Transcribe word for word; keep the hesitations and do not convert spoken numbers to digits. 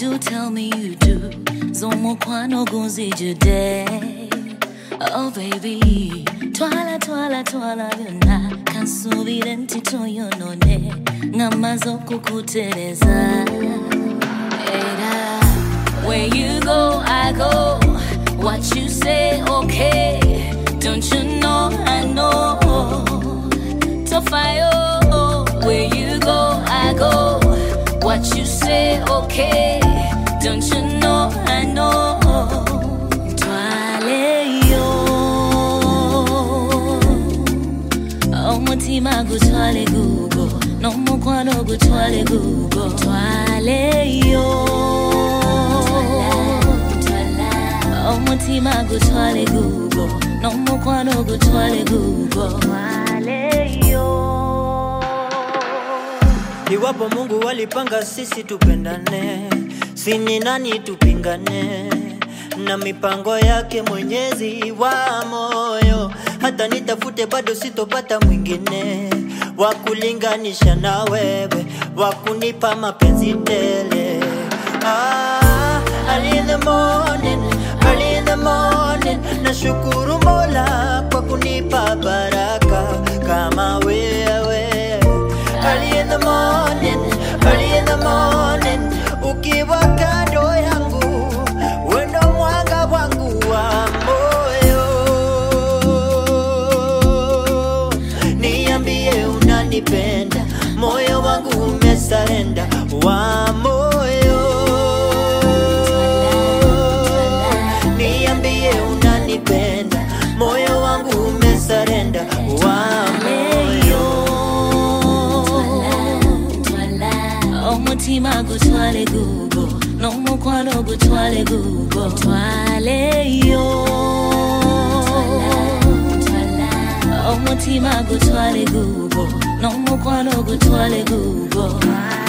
do, tell me you do. Zomo kwano gunzi jude. Oh baby, twala twala twala yona. Kansubire ntito yonone. Ngamazo kukutereza. Era, where you go, I go. What you say, okay. Don't you know I know. Tofayo, where you go, I go. What you say, okay. Don't you know I know. Twale yo, oh mutima gu twale gugo. No mukwano gu twale gugo. Twale yo, oh mutima gu twale gugo. No mukwano gu twale gugo. Twale yo. Iwapo Mungu walipanga sisi tupendane, sini nani tupingane na mipango yake Mwenyezi wa moyo. Hata nitafute bado sitopata mwingine wa kulinganisha na wewe, wa kunipa mapenzi tele. Ah, early in the morning, early in the morning, nashukuru Mola kwa kunipa baraka kama wewe. Early in the morning, early in the morning, ukiwa kando yangu, wendo mwanga wangu wa moyo. Niambie unanipenda, moyo wangu umesarenda wa moyo. Niambie unanipenda, moyo wangu umesarenda wa moyo. Mutima gu twale gugo. No mukwano gu twale gugo. Twale yo, oh mutima gu twale gugo. No mukwano gu twale gugo.